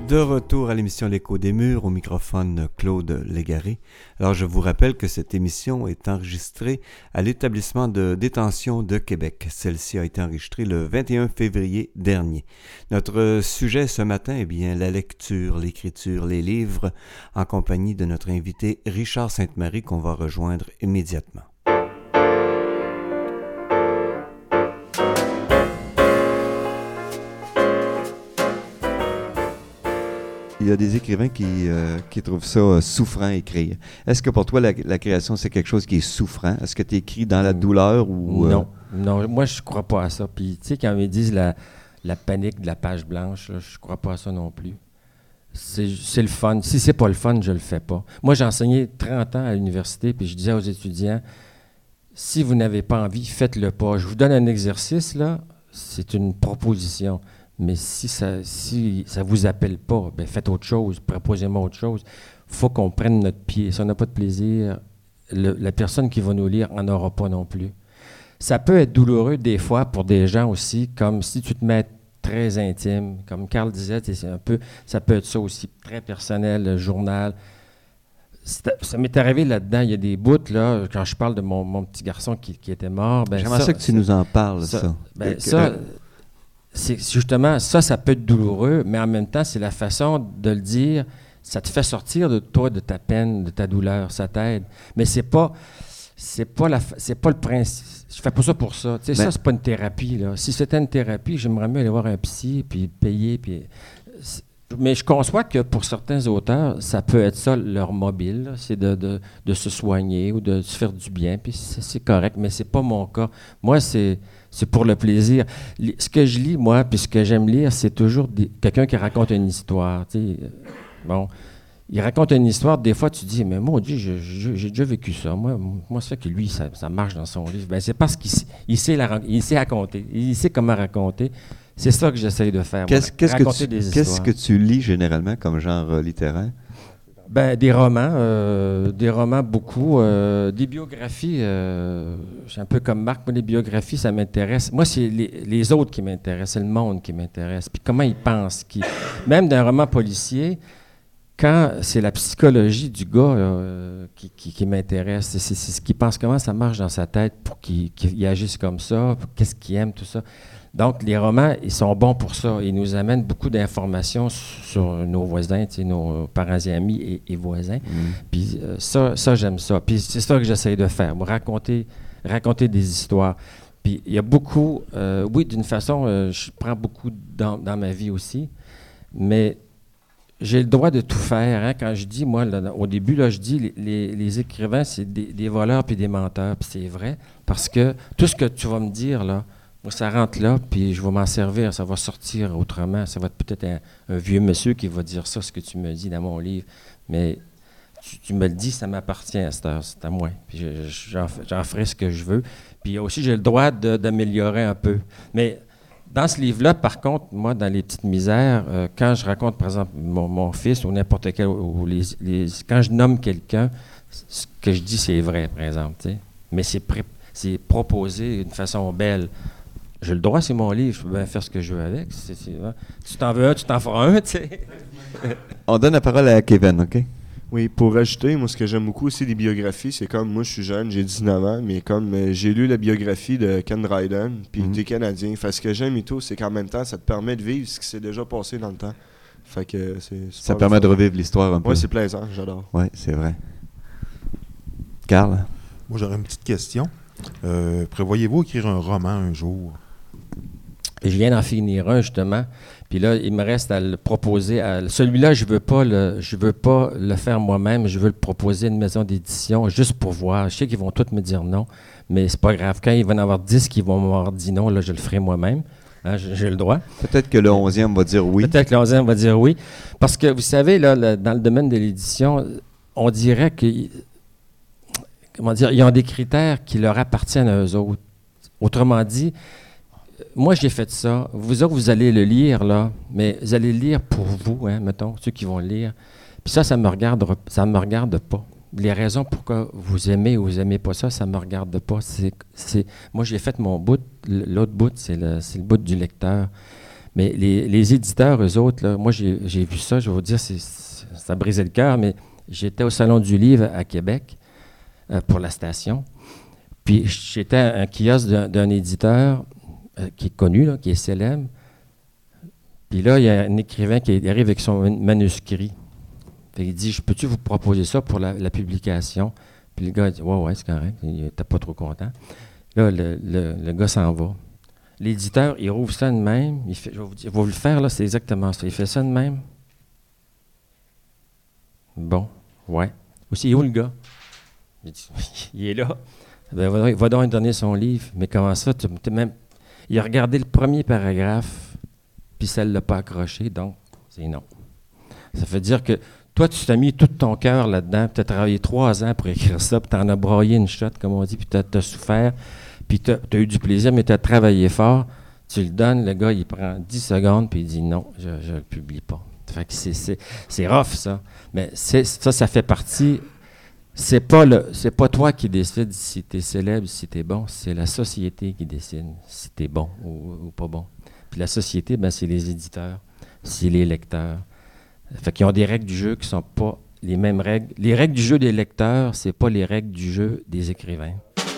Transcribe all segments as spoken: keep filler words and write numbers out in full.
De retour à l'émission L'Écho des Murs, au microphone Claude Légaré. Alors je vous rappelle que cette émission est enregistrée à l'établissement de détention de Québec. Celle-ci a été enregistrée le vingt et un février dernier. Notre sujet ce matin est bien la lecture, l'écriture, les livres, en compagnie de notre invité Richard Sainte-Marie qu'on va rejoindre immédiatement. Il y a des écrivains qui, euh, qui trouvent ça euh, souffrant écrire. Est-ce que pour toi, la, la création, c'est quelque chose qui est souffrant? Est-ce que tu écris dans la douleur ou... Euh... Non, non, moi, je crois pas à ça. Puis, tu sais, quand ils disent la, la panique de la page blanche, là, je crois pas à ça non plus. C'est, c'est le fun. Si c'est pas le fun, je le fais pas. Moi, j'ai enseigné trente ans à l'université, puis je disais aux étudiants, si vous n'avez pas envie, faites-le pas. Je vous donne un exercice, là, c'est une proposition. Mais si ça ne si ça vous appelle pas, bien faites autre chose, proposez-moi autre chose. Il faut qu'on prenne notre pied. Si on n'a pas de plaisir, le, la personne qui va nous lire n'en aura pas non plus. Ça peut être douloureux des fois pour des gens aussi, comme si tu te mets très intime. Comme Carl disait, c'est un peu, ça peut être ça aussi, très personnel, le journal. C'est, ça m'est arrivé là-dedans, il y a des bouts, là, quand je parle de mon, mon petit garçon qui, qui était mort. Ben J'aimerais ça, ça que tu nous en parles, ça. Ça, ben, ça euh, c'est justement, ça, ça peut être douloureux, mais en même temps, c'est la façon de le dire. Ça te fait sortir de toi, de ta peine, de ta douleur, ça t'aide. Mais c'est pas, c'est pas la, c'est pas le principe. Je fais pas ça pour ça. Tu sais, ça, c'est pas une thérapie, là. Si c'était une thérapie, j'aimerais mieux aller voir un psy, puis payer, puis... Mais je conçois que pour certains auteurs, ça peut être ça leur mobile, là, c'est de, de, de se soigner ou de se faire du bien, puis c'est, c'est correct, mais c'est pas mon cas. Moi, c'est... C'est pour le plaisir. Ce que je lis, moi, puis ce que j'aime lire, c'est toujours des, quelqu'un qui raconte une histoire. Tu sais. Bon, il raconte une histoire, des fois, tu dis, mais moi, je, je, j'ai déjà vécu ça. Moi, moi ça fait que lui, ça, ça marche dans son livre. Ben, c'est parce qu'il il sait, la, il sait raconter. Il sait comment raconter. C'est ça que j'essaye de faire. Qu'est-ce, moi, qu'est-ce, raconter que tu, des histoires. Qu'est-ce que tu lis généralement comme genre euh, littéraire? Ben, des romans, euh, des romans beaucoup, euh, des biographies, euh, je suis un peu comme Marc, moi les biographies, ça m'intéresse. Moi, c'est les, les autres qui m'intéressent, c'est le monde qui m'intéresse, puis comment ils pensent. Qui, même d'un roman policier, quand c'est la psychologie du gars euh, qui, qui, qui m'intéresse, c'est, c'est, c'est ce qu'il pense, comment ça marche dans sa tête pour qu'il, qu'il agisse comme ça, qu'est-ce qu'il aime, tout ça. Donc, les romans, ils sont bons pour ça. Ils nous amènent beaucoup d'informations sur nos voisins, tu sais, nos parents et amis et, et voisins. Mmh. Puis euh, ça, ça, j'aime ça. Puis c'est ça que j'essaie de faire, moi, raconter, raconter des histoires. Puis il y a beaucoup, euh, oui, d'une façon, euh, je prends beaucoup dans, dans ma vie aussi, mais j'ai le droit de tout faire. Hein. Quand je dis, moi, là, au début, là, je dis, les, les, les écrivains, c'est des, des voleurs puis des menteurs. Puis c'est vrai, parce que tout ce que tu vas me dire, là, moi, ça rentre là, puis je vais m'en servir, ça va sortir autrement. Ça va être peut-être un, un vieux monsieur qui va dire ça, ce que tu me dis dans mon livre. Mais tu, tu me le dis, ça m'appartient à cette heure, c'est à moi. Puis je, j'en, j'en ferai ce que je veux. Puis aussi, j'ai le droit de, d'améliorer un peu. Mais dans ce livre-là, par contre, moi, dans Les Petites Misères, euh, quand je raconte, par exemple, mon, mon fils ou n'importe quel... Ou les, les, quand je nomme quelqu'un, ce que je dis, c'est vrai, par exemple. T'sais. Mais c'est, pré, c'est proposé d'une façon belle. J'ai le droit, c'est mon livre, je peux bien faire ce que je veux avec. C'est, c'est, hein. Tu t'en veux un, tu t'en feras un, tu sais. On donne la parole à Kevin, OK? Oui, pour ajouter, moi, ce que j'aime beaucoup aussi des biographies, c'est comme, moi, je suis jeune, j'ai dix-neuf ans, mais comme euh, j'ai lu la biographie de Ken Dryden, puis mm-hmm. t'es Canadien. Fait ce que j'aime et tout, c'est qu'en même temps, ça te permet de vivre ce qui s'est déjà passé dans le temps. Fait que c'est... Ça permet fun. De revivre l'histoire un peu. Oui, c'est plaisant, j'adore. Oui, c'est vrai. Carl? Moi, j'aurais une petite question. Euh, prévoyez-vous écrire un roman un jour? Je viens d'en finir un, justement. Puis là, il me reste à le proposer. À, celui-là, je ne veux pas le, je veux pas le faire moi-même. Je veux le proposer à une maison d'édition juste pour voir. Je sais qu'ils vont tous me dire non, mais c'est pas grave. Quand il va y en avoir dix qui vont m'avoir dit non, là, je le ferai moi-même. Hein, j'ai, j'ai le droit. Peut-être que le onzième va dire oui. Peut-être que le onzième va dire oui. Parce que, vous savez, là, le, dans le domaine de l'édition, on dirait que... Comment dire? Ils ont des critères qui leur appartiennent à eux autres. Autrement dit... Moi, j'ai fait ça. Vous autres, vous allez le lire, là, mais vous allez le lire pour vous, hein, mettons, ceux qui vont le lire. Puis ça, ça me regarde, ça me regarde pas. Les raisons pourquoi vous aimez ou vous n'aimez pas ça, ça me regarde pas. C'est, c'est, moi, j'ai fait mon bout. L'autre bout, c'est le, c'est le bout du lecteur. Mais les, les éditeurs, eux autres, là, moi, j'ai, j'ai vu ça, je vais vous dire, c'est, c'est, ça brisait le cœur, mais j'étais au Salon du Livre à Québec euh, pour la station. Puis j'étais à un kiosque d'un, d'un éditeur euh, qui est connu, là, qui est célèbre. Puis là, il y a un écrivain qui arrive avec son manuscrit. Fait il dit, je peux-tu vous proposer ça pour la, la publication? Puis le gars a dit, ouais, ouais, c'est correct. Il n'était pas trop content. Là, le, le, le gars s'en va. L'éditeur, il rouvre ça de même. Il fait, je vais vous dire, je vais vous le faire, là, c'est exactement ça. Il fait ça de même. Bon, ouais. Aussi, il est où le gars? Il dit, il est là. Ben, va, va donc lui donner son livre. Mais comment ça? Tu, même, il a regardé le premier paragraphe, puis ça ne l'a pas accroché, donc c'est non. Ça veut dire que toi, tu t'as mis tout ton cœur là-dedans, puis tu as travaillé trois ans pour écrire ça, puis tu en as broyé une shot, comme on dit, puis tu as souffert, puis tu as eu du plaisir, mais tu as travaillé fort. Tu le donnes, le gars, il prend dix secondes, puis il dit non, je ne le publie pas. Fait que c'est, c'est, c'est rough, ça. Mais c'est, ça, ça fait partie. C'est pas, le, c'est pas toi qui décides si tu es célèbre, si tu es bon. C'est la société qui décide si tu es bon ou, ou pas bon. Puis la société, ben, c'est les éditeurs, c'est les lecteurs. Fait qu'ils ont des règles du jeu qui ne sont pas les mêmes règles. Les règles du jeu des lecteurs, c'est pas les règles du jeu des écrivains.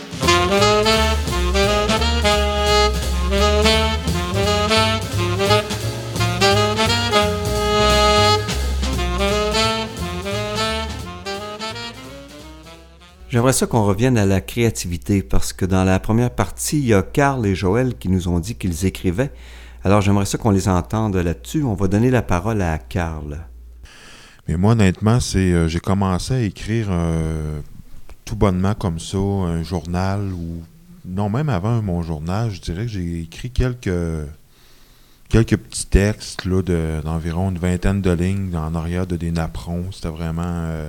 J'aimerais ça qu'on revienne à la créativité, parce que dans la première partie, il y a Carl et Joël qui nous ont dit qu'ils écrivaient. Alors j'aimerais ça qu'on les entende là-dessus. On va donner la parole à Carl. Mais moi, honnêtement, c'est euh, j'ai commencé à écrire euh, tout bonnement comme ça, un journal, ou non, même avant mon journal, je dirais que j'ai écrit quelques quelques petits textes là, de, d'environ une vingtaine de lignes en arrière de des napperons. C'était vraiment... Euh,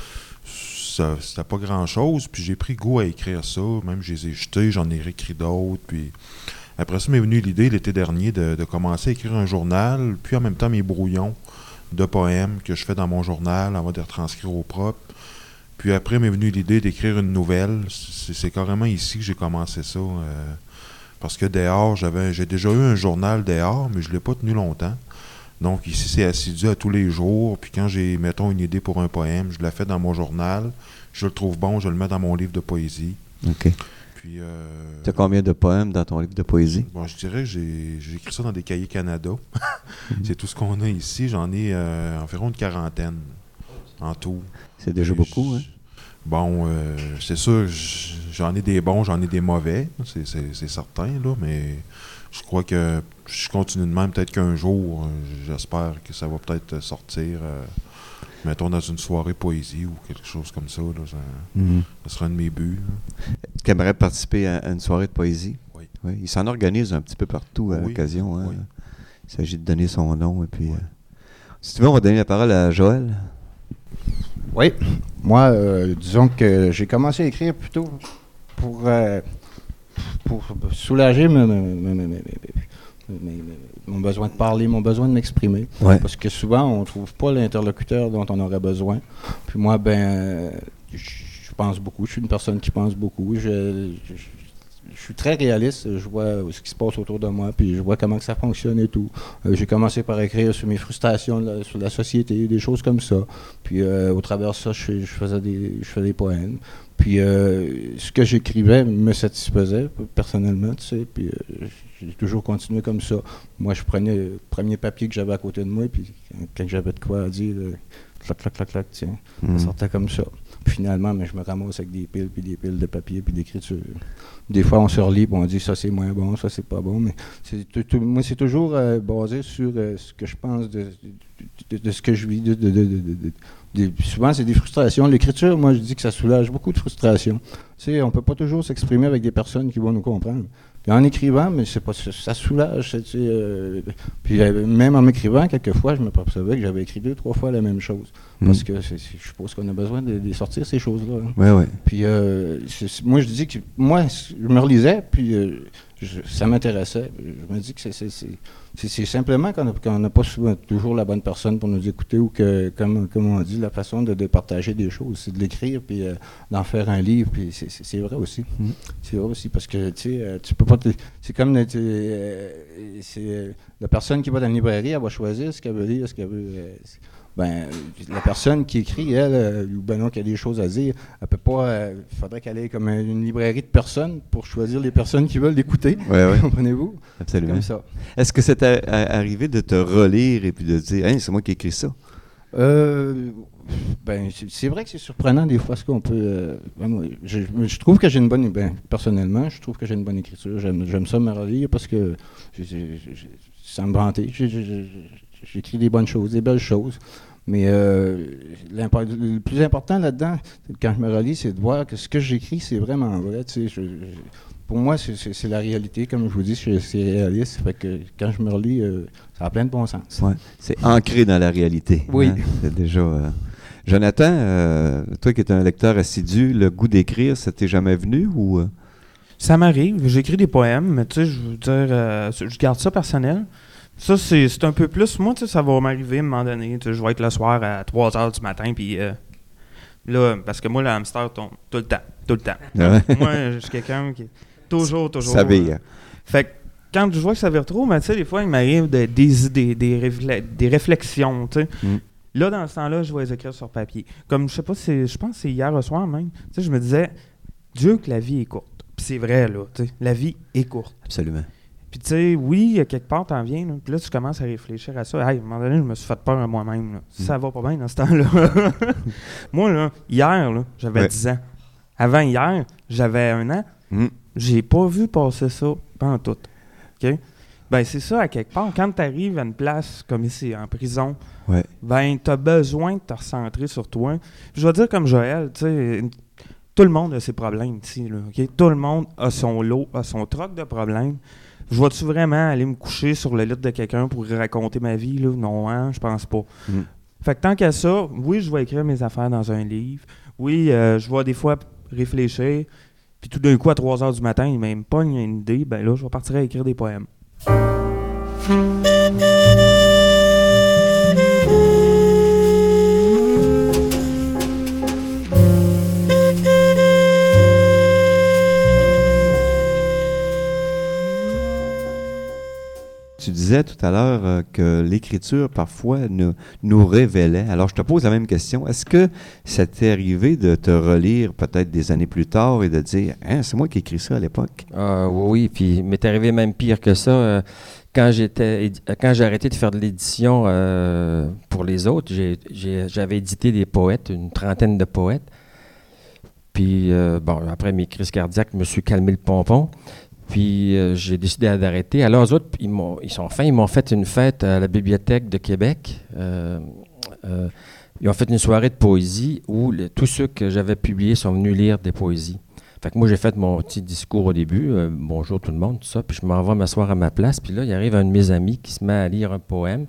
Ça, c'était pas grand-chose, puis j'ai pris goût à écrire ça, même je les ai jetés, j'en ai réécrit d'autres, puis après ça m'est venue l'idée l'été dernier de, de commencer à écrire un journal, puis en même temps mes brouillons de poèmes que je fais dans mon journal, avant de les retranscrire au propre, puis après m'est venue l'idée d'écrire une nouvelle, c'est, c'est carrément ici que j'ai commencé ça, euh, parce que dehors, j'avais, j'ai déjà eu un journal dehors, mais je l'ai pas tenu longtemps. Donc ici, c'est assidu à tous les jours. Puis quand j'ai, mettons, une idée pour un poème, je la fais dans mon journal. Je le trouve bon, je le mets dans mon livre de poésie. OK. Puis... Euh, tu as combien de poèmes dans ton livre de poésie? Bon, je dirais que j'ai, j'ai écrit ça dans des cahiers Canada. C'est tout ce qu'on a ici. J'en ai euh, environ une quarantaine en tout. C'est déjà Puis beaucoup, hein? Bon, euh, c'est sûr, j'en ai des bons, j'en ai des mauvais. C'est, c'est, c'est certain, là, mais... Je crois que je continue de même, peut-être qu'un jour, euh, j'espère que ça va peut-être sortir, euh, mettons, dans une soirée poésie ou quelque chose comme ça. Là, ça, mm-hmm. ça sera un de mes buts. Tu aimerais participer à, à une soirée de poésie? Oui. Oui. Il s'en organise un petit peu partout à oui. l'occasion. Hein? Oui. Il s'agit de donner son nom. Et puis, oui. euh, si tu veux, on va donner la parole à Joël. Oui. Moi, euh, disons que j'ai commencé à écrire plutôt pour... Euh, pour soulager me, me, me, me, me, me, mon besoin de parler, mon besoin de m'exprimer. Ouais. Parce que souvent, on ne trouve pas l'interlocuteur dont on aurait besoin. Puis moi, ben, je, je pense beaucoup. Je suis une personne qui pense beaucoup. Je, je, je suis très réaliste. Je vois ce qui se passe autour de moi, puis je vois comment que ça fonctionne et tout. Euh, j'ai commencé par écrire sur mes frustrations, là, sur la société, des choses comme ça. Puis euh, au travers de ça, je, je, faisais des, je faisais des poèmes. Puis euh, ce que j'écrivais me satisfaisait personnellement, tu sais, puis euh, j'ai toujours continué comme ça. Moi, je prenais le premier papier que j'avais à côté de moi, puis quand j'avais de quoi à dire, euh, clac, clac, clac, clac, tiens, mmh. ça sortait comme ça. Puis finalement, mais je me ramasse avec des piles, puis des piles de papier, puis d'écriture. Des fois, on se relit, puis on dit ça c'est moins bon, ça c'est pas bon, mais c'est tout, tout, moi, c'est toujours euh, basé sur euh, ce que je pense de, de, de, de ce que je vis, de, de, de, de, de Des, souvent, c'est des frustrations. L'écriture, moi, je dis que ça soulage beaucoup de frustrations. Tu sais, on ne peut pas toujours s'exprimer avec des personnes qui vont nous comprendre. Puis en écrivant, mais c'est pas, ça soulage. Tu sais, euh, puis euh, même en m'écrivant, quelquefois, je me percevais que j'avais écrit deux, trois fois la même chose. Mmh. Parce que c'est, c'est, je suppose qu'on a besoin de, de sortir ces choses-là. Hein. Oui, oui. Puis euh, c'est, moi, je dis que moi, je me relisais, puis euh, je, ça m'intéressait. Je me dis que c'est, c'est, c'est, c'est, c'est simplement qu'on n'a pas souvent, toujours la bonne personne pour nous écouter ou que, comme, comme on dit, la façon de, de partager des choses, c'est de l'écrire puis euh, d'en faire un livre. Puis c'est, c'est, c'est vrai aussi. Mm. C'est vrai aussi parce que tu sais, tu peux pas. Te, c'est comme euh, c'est, la personne qui va dans la librairie, elle va choisir ce qu'elle veut lire, ce qu'elle veut. Euh, ben, la personne qui écrit, elle, euh, ou ben non, qui a des choses à dire, elle peut pas. Il euh, faudrait qu'elle ait comme une librairie de personnes pour choisir les personnes qui veulent l'écouter. Oui, oui. Comprenez-vous? Absolument. Comme ça. Est-ce que c'est a- a- arrivé de te relire et puis de dire, hey, c'est moi qui ai écrit ça? Euh, ben, c'est, c'est vrai que c'est surprenant des fois ce qu'on peut. Euh, ben, je, je trouve que j'ai une bonne. Ben, personnellement, je trouve que j'ai une bonne écriture. J'aime, j'aime ça me relire parce que j'ai, j'ai, j'ai, ça me vantait. J'ai, j'ai, j'ai, j'écris des bonnes choses, des belles choses. Mais euh, le plus important là-dedans, quand je me relis, c'est de voir que ce que j'écris, c'est vraiment vrai. Tu sais, je, je, pour moi, c'est, c'est, c'est la réalité. Comme je vous dis, c'est, c'est réaliste. Fait que quand je me relis, euh, ça a plein de bon sens. Ouais, c'est ancré dans la réalité. Oui. Hein? C'est déjà... Euh... Jonathan, euh, toi qui es un lecteur assidu, le goût d'écrire, ça t'est jamais venu ou... Euh... Ça m'arrive. J'écris des poèmes, mais tu sais, je veux dire, euh, je garde ça personnel. Ça, c'est, c'est un peu plus... Moi, tu sais, ça va m'arriver à un moment donné. Tu sais, je vais être le soir à trois heures du matin, puis euh, là, parce que moi, le hamster tombe tout le temps, tout le temps. Ouais. Moi, je suis quelqu'un qui... Toujours, toujours... Ça vire. Euh, fait que quand je vois que ça vire trop, mais tu sais, des fois, il m'arrive de, des idées, des, réflé- des réflexions, tu sais. Mm. Là, dans ce temps-là, je vais les écrire sur papier. Comme, je sais pas, c'est, je pense que c'est hier au soir même. Tu sais, je me disais, Dieu que la vie est courte. Puis c'est vrai, là, tu sais, la vie est courte. Absolument. Puis tu sais, oui, quelque part, t'en viens, là, puis là, tu commences à réfléchir à ça. Hey, à un moment donné, je me suis fait peur à moi-même, là. Mm. Ça va pas bien dans ce temps-là. Moi, là, hier, là, j'avais ouais. dix ans. Avant hier, j'avais un an. Mm. J'ai pas vu passer ça pendant tout. OK? Ben, c'est ça, à quelque part. Quand tu arrives à une place comme ici, en prison, ouais. ben, tu as besoin de te recentrer sur toi. Je vais dire comme Joël, tu sais, tout le monde a ses problèmes ici, là, OK? Tout le monde a son lot, a son troc de problèmes. Je vais-tu vraiment aller me coucher sur le lit de quelqu'un pour raconter ma vie, là? Non, hein? Je pense pas. Mm. Fait que tant qu'à ça, oui, je vais écrire mes affaires dans un livre. Oui, euh, je vais des fois réfléchir. Puis tout d'un coup, à trois heures du matin, il m'a pas une idée. Ben là, je vais partir à écrire des poèmes. Tu disais tout à l'heure euh, que l'écriture, parfois, nous, nous révélait. Alors, je te pose la même question. Est-ce que ça t'est arrivé de te relire peut-être des années plus tard et de dire hein, « c'est moi qui ai écrit ça à l'époque ». Euh, oui, puis il m'est arrivé même pire que ça. Euh, quand, j'étais, quand j'ai arrêté de faire de l'édition euh, pour les autres, j'ai, j'ai, j'avais édité des poètes, une trentaine de poètes. Puis, euh, bon, après mes crises cardiaques, je me suis calmé le pompon. Puis euh, j'ai décidé d'arrêter. Alors, eux autres, ils, m'ont, ils sont fins. Ils m'ont fait une fête à la Bibliothèque de Québec. Euh, euh, ils ont fait une soirée de poésie où le, tous ceux que j'avais publiés sont venus lire des poésies. Fait que moi, j'ai fait mon petit discours au début. Euh, bonjour tout le monde, tout ça. Puis je m'en vais m'asseoir à ma place. Puis là, il arrive un de mes amis qui se met à lire un poème.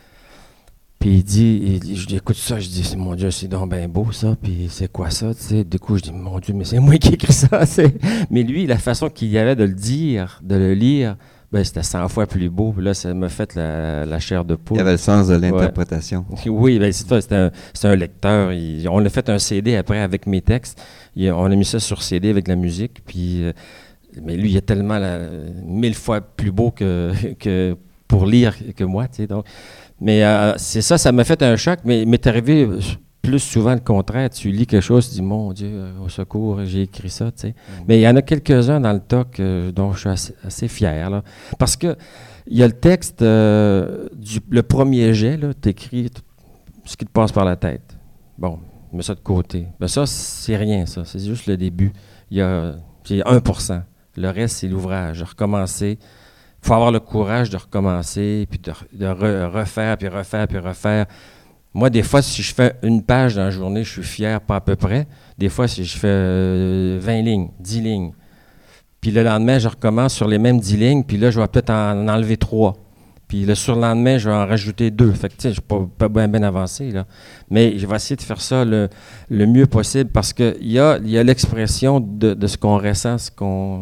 Puis il dit, il, je dis, écoute ça, je dis, mon Dieu, c'est donc bien beau ça, puis c'est quoi ça, tu sais. Du coup, je dis, mon Dieu, mais c'est moi qui ai écrit ça, c'est... Mais lui, la façon qu'il y avait de le dire, de le lire, ben c'était cent fois plus beau. Puis là, ça m'a fait la, la chair de poule. Il y avait le sens de l'interprétation. Ouais. Oui, ben c'est ça, c'était un, c'était un lecteur. Il, on a fait un C D après avec mes textes. Il, on a mis ça sur C D avec la musique, puis... Euh, mais lui, il est tellement la, mille fois plus beau que, que pour lire que moi, tu sais, donc... Mais euh, c'est ça, ça m'a fait un choc, mais il m'est arrivé plus souvent le contraire. Tu lis quelque chose, tu dis, mon Dieu, au secours, j'ai écrit ça, tu sais. Mm. Mais il y en a quelques-uns dans le tas que, dont je suis assez, assez fier, là. Parce que il y a le texte, euh, du, le premier jet, là, t'écris t- ce qui te passe par la tête. Bon, mets ça de côté. Mais ça, c'est rien, ça. C'est juste le début. Il y a, c'est un pour cent. Le reste, c'est l'ouvrage. Recommencer. Il faut avoir le courage de recommencer, puis de, de re, refaire, puis refaire, puis refaire. Moi, des fois, si je fais une page dans la journée, je suis fier, pas à peu près. Des fois, si je fais euh, vingt lignes, dix lignes, puis le lendemain, je recommence sur les mêmes dix lignes, puis là, je vais peut-être en enlever trois. Puis le surlendemain, je vais en rajouter deux. Fait que, tu sais, je ne suis pas, pas bien, bien avancé, là. Mais je vais essayer de faire ça le, le mieux possible, parce qu'il y a, y a l'expression de, de ce qu'on ressent, ce qu'on...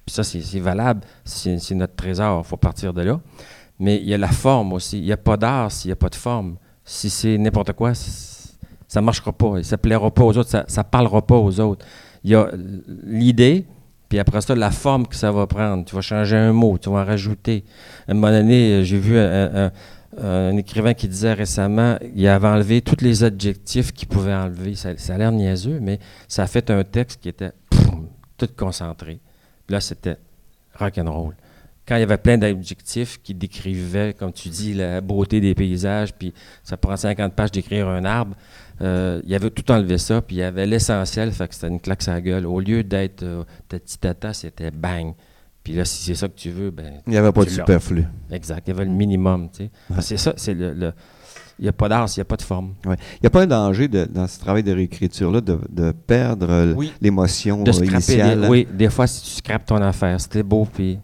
Puis ça, c'est, c'est valable, c'est, c'est notre trésor, il faut partir de là. Mais il y a la forme aussi. Il n'y a pas d'art s'il n'y a pas de forme. Si c'est n'importe quoi, c'est, ça ne marchera pas. Ça ne plaira pas aux autres, ça ne parlera pas aux autres. Il y a l'idée, puis après ça, la forme que ça va prendre. Tu vas changer un mot, tu vas en rajouter. À un moment donné, j'ai vu un, un, un écrivain qui disait récemment, il avait enlevé tous les adjectifs qu'il pouvait enlever. Ça, ça a l'air niaiseux, mais ça a fait un texte qui était poum, tout concentré. Puis là, c'était rock'n'roll. Quand il y avait plein d'adjectifs qui décrivaient, comme tu dis, la beauté des paysages, puis ça prend cinquante pages d'écrire un arbre, euh, il avait tout enlevé ça, puis il y avait l'essentiel, fait que c'était une claque sur la gueule. Au lieu d'être euh, petit tata, c'était bang. Puis là, si c'est ça que tu veux, ben il n'y avait pas de l'as. superflu. Exact, il y avait le minimum, tu sais. Ouais. C'est ça, c'est le... le il n'y a pas d'art, il n'y a pas de forme. Ouais. Il n'y a pas un danger de, dans ce travail de réécriture-là de, de perdre oui. l'émotion de initiale? Des, oui, des fois, si tu scrapes ton affaire, c'était beau, puis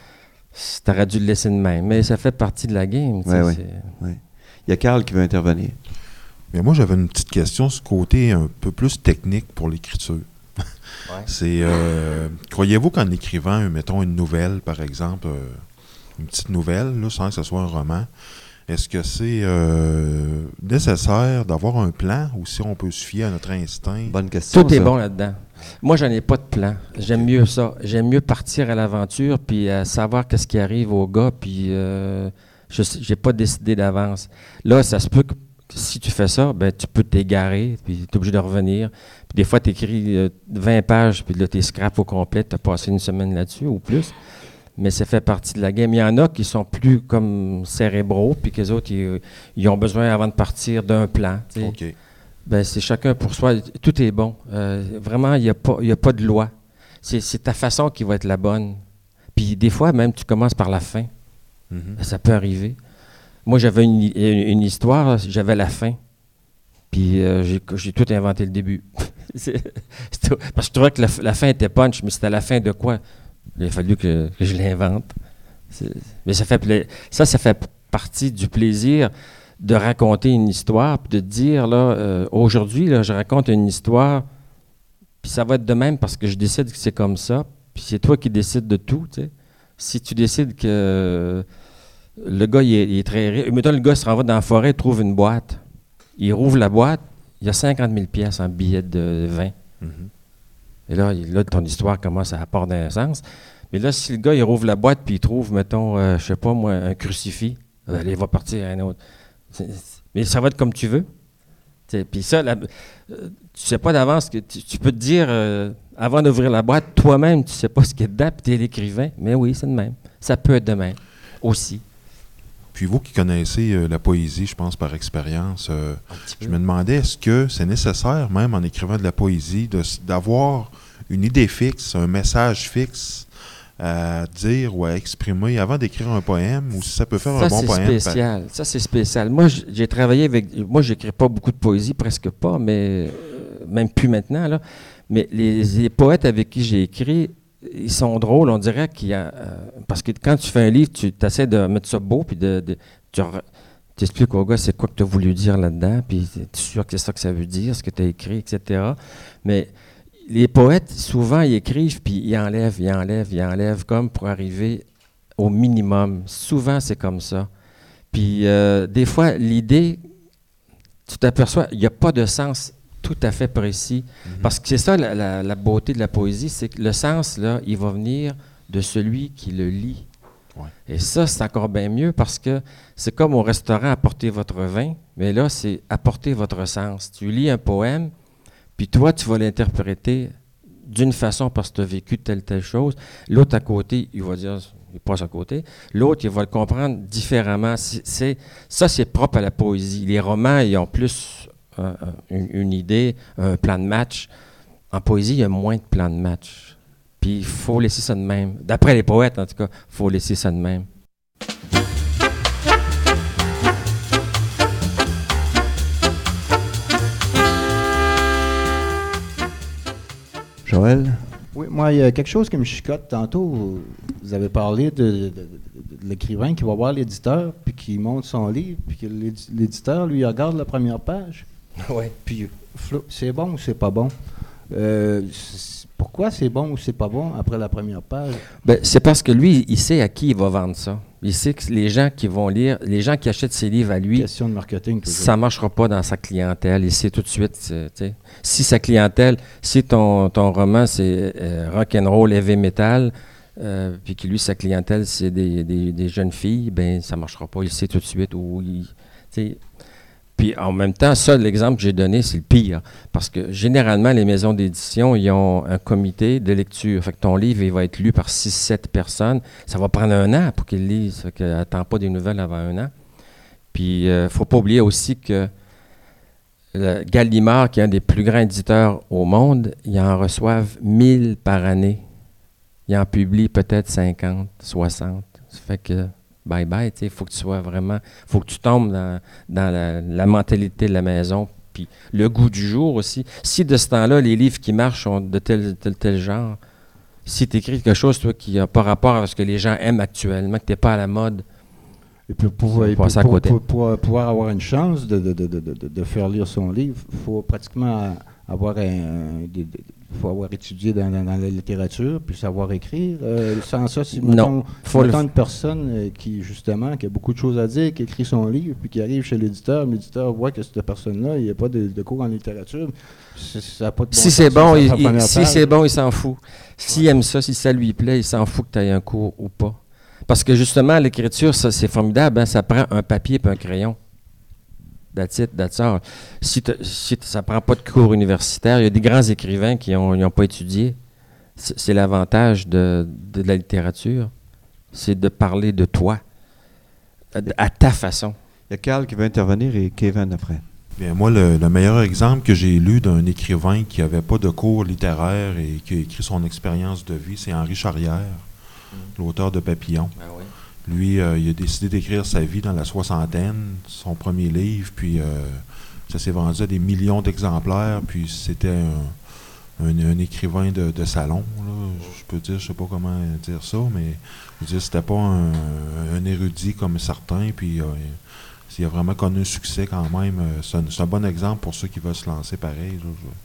tu aurais dû le laisser de même. Mais ça fait partie de la game. Oui, oui. Oui. Il y a Carl qui veut intervenir. Mais moi, j'avais une petite question sur ce côté un peu plus technique pour l'écriture. Ouais. C'est, euh, croyez-vous qu'en écrivant, mettons, une nouvelle, par exemple, euh, une petite nouvelle, là, sans que ce soit un roman, est-ce que c'est euh, nécessaire d'avoir un plan ou si on peut se fier à notre instinct? Bonne question. Tout ça. Est bon là-dedans. Moi, j'en ai pas de plan. J'aime mieux ça. J'aime mieux partir à l'aventure puis euh, savoir qu'est-ce qui arrive au gars puis euh, je n'ai pas décidé d'avance. Là, ça se peut que si tu fais ça, ben tu peux t'égarer puis tu es obligé de revenir. Puis des fois, tu écris euh, vingt pages puis là, tu es scrap au complet. Tu as passé une semaine là-dessus ou plus. Mais ça fait partie de la game. Il y en a qui sont plus comme cérébraux, puis qu'eux autres, ils, ils ont besoin, avant de partir, d'un plan. OK. Ben, c'est chacun pour soi. Tout est bon. Euh, vraiment, il n'y a, a pas de loi. C'est, c'est ta façon qui va être la bonne. Puis des fois, même, tu commences par la fin. Mm-hmm. Ben, ça peut arriver. Moi, j'avais une, une, une histoire, j'avais la fin. Puis euh, j'ai, j'ai tout inventé le début. c'est, c'est, parce que je trouvais que la, la fin était punch, mais c'était la fin de quoi? Il a fallu que, que je l'invente. C'est, mais ça fait pla- ça, ça fait partie du plaisir de raconter une histoire, puis de dire, là, euh, aujourd'hui, là, je raconte une histoire, puis ça va être de même parce que je décide que c'est comme ça, puis c'est toi qui décides de tout, tu sais. Si tu décides que euh, le gars, il est, il est très riche, mettons, le gars se renvoie dans la forêt, il trouve une boîte. Il rouvre la boîte, il y a cinquante mille pièces en billets de vin. Mm-hmm. Et là, là, ton histoire commence à part d'un sens. Mais là, si le gars, il rouvre la boîte puis il trouve, mettons, euh, je sais pas moi, un crucifix, euh, allez, il va partir à un autre. C'est, c'est, mais ça va être comme tu veux. Puis ça, la, euh, tu sais pas d'avance, que tu, tu peux te dire, euh, avant d'ouvrir la boîte, toi-même, tu sais pas ce qu'il y a dedans, puis tu es l'écrivain. Mais oui, c'est de même. Ça peut être de même aussi. Puis vous qui connaissez euh, la poésie, je pense, par expérience, euh, je me demandais, est-ce que c'est nécessaire, même en écrivant de la poésie, de, d'avoir une idée fixe, un message fixe à dire ou à exprimer avant d'écrire un poème, ou si ça peut faire ça, un bon c'est poème? Spécial. Par... Ça, c'est spécial. Moi, j'ai travaillé avec... Moi, j'écris pas beaucoup de poésie, presque pas, mais euh, même plus maintenant, là. Mais les, les poètes avec qui j'ai écrit, ils sont drôles, on dirait qu'il y a... Euh, parce que quand tu fais un livre, tu essaies de mettre ça beau, puis de, de, tu expliques au gars c'est quoi que tu as voulu dire là-dedans, puis tu es sûr que c'est ça que ça veut dire, ce que tu as écrit, et cetera. Mais les poètes, souvent, ils écrivent, puis ils enlèvent, ils enlèvent, ils enlèvent, comme pour arriver au minimum. Souvent, c'est comme ça. Puis euh, des fois, l'idée, tu t'aperçois, il n'y a pas de sens tout à fait précis. Mm-hmm. Parce que c'est ça la, la, la beauté de la poésie, c'est que le sens, là, il va venir de celui qui le lit. Ouais. Et ça, c'est encore bien mieux parce que c'est comme au restaurant, apporter votre vin, mais là, c'est apporter votre sens. Tu lis un poème, puis toi, tu vas l'interpréter d'une façon parce que tu as vécu telle, telle chose. L'autre à côté, il va dire, il passe à côté. L'autre, il va le comprendre différemment. C'est, c'est, ça, c'est propre à la poésie. Les romans, ils ont plus... Euh, une, une idée, un plan de match. En poésie, il y a moins de plans de match. Puis il faut laisser ça de même. D'après les poètes, en tout cas, il faut laisser ça de même. Joël? Oui, moi, il y a quelque chose qui me chicote. Tantôt, vous avez parlé de, de, de, de l'écrivain qui va voir l'éditeur, puis qui monte son livre, puis que l'éditeur, lui, il regarde la première page. Oui. Puis, c'est bon ou c'est pas bon? Euh, c'est, pour, pourquoi c'est bon ou c'est pas bon après la première page? Ben, c'est parce que lui, il sait à qui il va vendre ça. Il sait que les gens qui vont lire, les gens qui achètent ses livres à lui, Question de marketing, toujours. ça ne marchera pas dans sa clientèle. Il sait tout de suite. c'est, tu sais, si sa clientèle, si ton, ton roman, c'est euh, rock'n'roll, heavy metal, euh, puis que lui, sa clientèle, c'est des, des, des jeunes filles, ben ça ne marchera pas. Il sait tout de suite où il... Tu sais, puis en même temps, ça, l'exemple que j'ai donné, c'est le pire. Parce que généralement, les maisons d'édition, ils ont un comité de lecture. Fait que ton livre, il va être lu par six sept personnes. Ça va prendre un an pour qu'ils le lisent. Fait que attends pas des nouvelles avant un an. Puis, il ne faut pas oublier aussi que le Gallimard, qui est un des plus grands éditeurs au monde, ils en reçoivent mille par année. Ils en publient peut-être cinquante, soixante. Ça fait que... bye-bye, il faut que tu sois vraiment, il faut que tu tombes dans, dans la, la mentalité de la maison, puis le goût du jour aussi. Si de ce temps-là, les livres qui marchent sont de tel, tel, tel genre, si tu écris quelque chose, toi, qui n'a pas rapport à ce que les gens aiment actuellement, que tu n'es pas à la mode, et puis pour, et pour, pour, à côté. pour, pour, pour pouvoir avoir une chance de, de, de, de, de, de faire lire son livre, il faut pratiquement avoir un... des, des, faut avoir étudié dans, dans, dans la littérature, puis savoir écrire. Euh, sans ça, si mettons, faut mettons le... une personne euh, qui, justement, qui a beaucoup de choses à dire, qui écrit son livre, puis qui arrive chez l'éditeur, l'éditeur voit que cette personne-là, il n'y a pas de, de cours en littérature, ça n'a pas de bon Si c'est bon, il, il, si c'est bon, il s'en fout. S'il ouais. aime ça, si ça lui plaît, il s'en fout que tu aies un cours ou pas. Parce que justement, l'écriture, ça, c'est formidable, hein, ça prend un papier et un crayon. That's it, that's all. Si, si ça ne prend pas de cours universitaires, il y a des grands écrivains qui n'ont pas étudié. C'est, c'est l'avantage de, de la littérature. C'est de parler de toi, à, à ta façon. Il y a Carl qui veut intervenir et Kevin après. Bien, moi, le, le meilleur exemple que j'ai lu d'un écrivain qui n'avait pas de cours littéraires et qui a écrit son expérience de vie, c'est Henri Charrière, mmh. l'auteur de Papillon. Ah oui. Lui, euh, il a décidé d'écrire sa vie dans la soixantaine, son premier livre, puis euh, ça s'est vendu à des millions d'exemplaires, puis c'était un, un, un écrivain de, de salon, là. Je peux dire, je sais pas comment dire ça, mais je veux dire, c'était pas un, un érudit comme certains, puis euh, il a vraiment connu un succès quand même. C'est un, c'est un bon exemple pour ceux qui veulent se lancer pareil.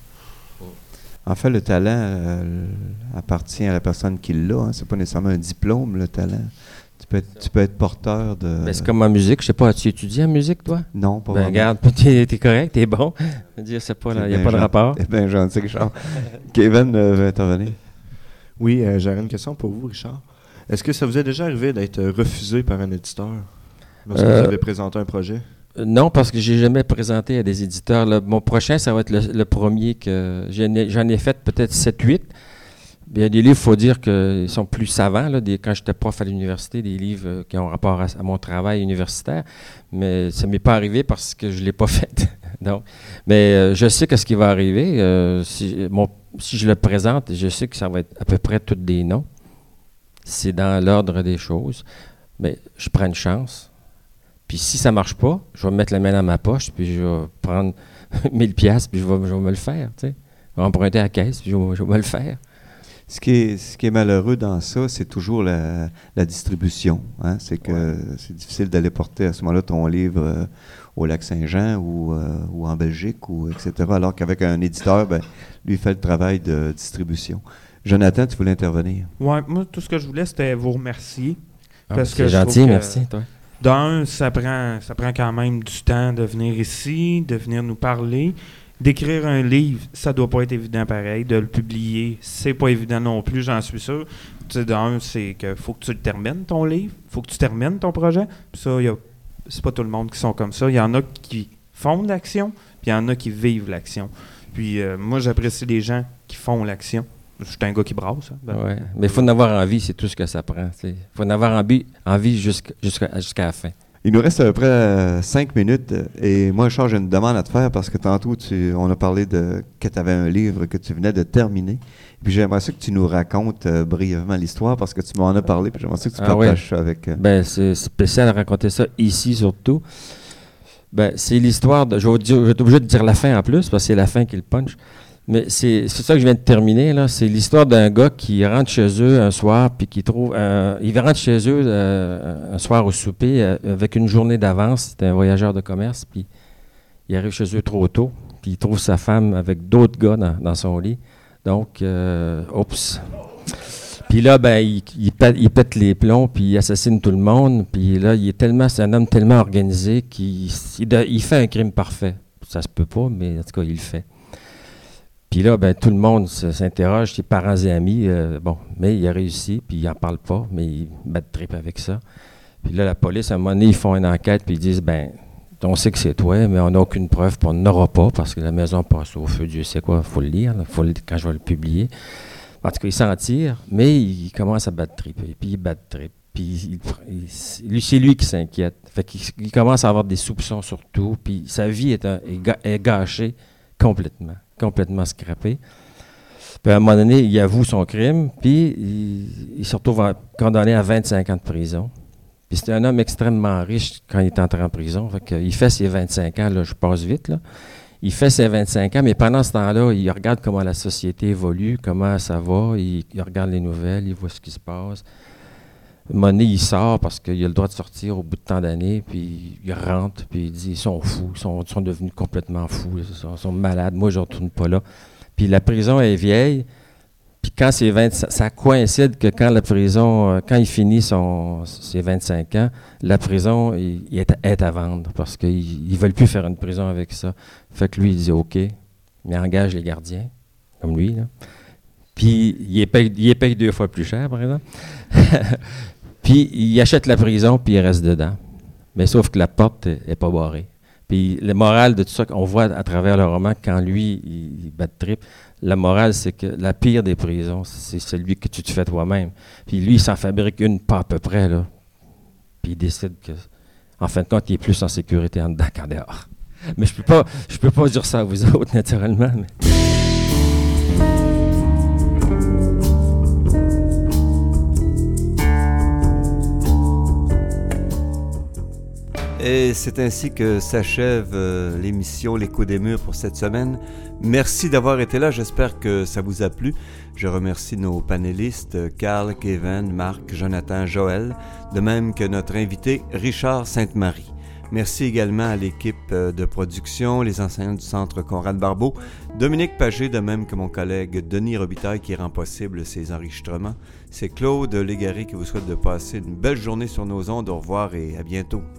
Là, en fait, le talent euh, appartient à la personne qui l'a, hein. C'est pas nécessairement un diplôme, le talent. Tu peux, être, tu peux être porteur de... Ben, c'est comme en musique. Je sais pas, as-tu étudié en musique, toi? Non, pas ben, vraiment. Regarde, t'es, t'es correct, t'es bon. Je veux dire, c'est pas, il n'y a pas de rapport. C'est bien gentil, Richard. Kevin euh, veut intervenir. Oui, euh, j'aurais une question pour vous, Richard. Est-ce que ça vous est déjà arrivé d'être refusé par un éditeur lorsque euh, vous avez présenté un projet? Non, parce que j'ai jamais présenté à des éditeurs. Là, mon prochain, ça va être le, le premier que... J'en ai, j'en ai fait peut-être sept huit. Il y a des livres, il faut dire qu'ils sont plus savants. Là, des, quand j'étais prof à l'université, des livres euh, qui ont rapport à, à mon travail universitaire. Mais ça ne m'est pas arrivé parce que je ne l'ai pas fait. Donc, mais euh, je sais que ce qui va arriver, euh, si, mon, si je le présente, je sais que ça va être à peu près tous des noms. C'est dans l'ordre des choses. Mais je prends une chance. Puis si ça ne marche pas, je vais mettre la main dans ma poche, puis je vais prendre mille piastres, puis je vais, je vais me le faire. Tu sais. Je vais emprunter à la caisse, puis je vais, je vais me le faire. Ce qui est, ce qui est malheureux dans ça, c'est toujours la, la distribution. Hein? C'est que ouais. c'est difficile d'aller porter à ce moment-là ton livre euh, au Lac-Saint-Jean ou, euh, ou en Belgique, ou et cetera. Alors qu'avec un éditeur, ben, lui, il fait le travail de distribution. Jonathan, tu voulais intervenir? Oui, moi, tout ce que je voulais, c'était vous remercier. Ah, parce c'est que gentil, que, merci, toi. D'un, ça prend, ça prend quand même du temps de venir ici, de venir nous parler. D'écrire un livre, ça doit pas être évident pareil. De le publier, c'est pas évident non plus, j'en suis sûr. Tu sais, d'un, c'est qu'il faut que tu le termines, ton livre. faut que tu termines ton projet. Puis ça, y a, c'est pas tout le monde qui sont comme ça. Il y en a qui font de l'action, puis il y en a qui vivent l'action. Puis euh, moi, j'apprécie les gens qui font l'action. Je suis un gars qui brasse. Hein, ben, ouais. Mais il faut en avoir envie, c'est tout ce que ça prend. Il faut en avoir envie, envie jusqu'à, jusqu'à, jusqu'à la fin. Il nous reste à peu près euh, cinq minutes et moi, Charles, j'ai une demande à te faire parce que tantôt, tu, on a parlé de que tu avais un livre que tu venais de terminer. Et puis j'aimerais ça que tu nous racontes euh, brièvement l'histoire parce que tu m'en as parlé puis j'aimerais ça que tu ah partages ça oui. avec... Euh... Ben, c'est spécial de raconter ça ici surtout. Ben, c'est l'histoire de... Je vais, dire, je vais être obligé de dire la fin en plus parce que c'est la fin qui le punch. Mais c'est, c'est ça que je viens de terminer, là. C'est l'histoire d'un gars qui rentre chez eux un soir, puis qui trouve... Un, il rentre chez eux euh, un soir au souper euh, avec une journée d'avance. C'était un voyageur de commerce, puis il arrive chez eux trop tôt, puis il trouve sa femme avec d'autres gars dans, dans son lit. Donc, euh, oups. Puis là, ben, il, il, pète, il pète les plombs, puis il assassine tout le monde. Puis là, il est tellement, c'est un homme tellement organisé qu'il il, il fait un crime parfait. Ça se peut pas, mais en tout cas, il le fait. Puis là, ben, tout le monde s'interroge, ses parents et amis. Euh, bon, mais il a réussi, puis il n'en parle pas, mais il bat de trip avec ça. Puis là, la police, à un moment donné, ils font une enquête, puis ils disent, ben, on sait que c'est toi, mais on n'a aucune preuve, puis on n'aura pas, parce que la maison passe au feu, Dieu sait quoi, il faut le lire, là, faut le, quand je vais le publier. En tout cas, il s'en tire, mais il commence à battre trip, et puis il bat de trip. Puis il, il, c'est lui qui s'inquiète. Fait qu'il il commence à avoir des soupçons sur tout, puis sa vie est, un, est, ga, est gâchée complètement, complètement scrappée. Puis à un moment donné, il avoue son crime, puis il, il se retrouve condamné à vingt-cinq ans de prison. Puis c'était un homme extrêmement riche quand il est entré en prison. Fait qu'il fait ses vingt-cinq ans, là, je passe vite, là. Il fait ses vingt-cinq ans, mais pendant ce temps-là, il regarde comment la société évolue, comment ça va, il, il regarde les nouvelles, il voit ce qui se passe. À un moment donné, il sort parce qu'il a le droit de sortir au bout de tant d'années, puis il rentre, puis il dit, ils sont fous, ils sont, ils sont devenus complètement fous, ils sont, ils sont malades, moi je ne retourne pas là. Puis la prison est vieille, puis quand c'est vingt, ça, ça coïncide que quand la prison, quand il finit son, ses vingt-cinq ans, la prison il, il est, est à vendre parce qu'ils ne veulent plus faire une prison avec ça. Fait que lui, il dit OK, il engage les gardiens, comme lui, là. Puis il les paye, il les paye deux fois plus cher, par exemple. Puis il achète la prison, puis il reste dedans. Mais sauf que la porte n'est pas barrée. Puis le moral de tout ça qu'on voit à travers le roman, quand lui, il, il bat de trip, la morale, c'est que la pire des prisons, c'est celui que tu te fais toi-même. Puis lui, il s'en fabrique une pas à peu près, là. Puis il décide que, en fin de compte, il est plus en sécurité en dedans qu'en dehors. Mais je peux pas, je peux pas dire ça à vous autres, naturellement. Mais... Et c'est ainsi que s'achève euh, l'émission L'Écho des Murs pour cette semaine. Merci d'avoir été là, j'espère que ça vous a plu. Je remercie nos panélistes, Carl, Kevin, Marc, Jonathan, Joël, de même que notre invité Richard Sainte-Marie. Merci également à l'équipe de production, les enseignants du Centre Conrad-Barbeau, Dominique Pagé, de même que mon collègue Denis Robitaille qui rend possible ces enregistrements. C'est Claude Légaré qui vous souhaite de passer une belle journée sur nos ondes. Au revoir et à bientôt.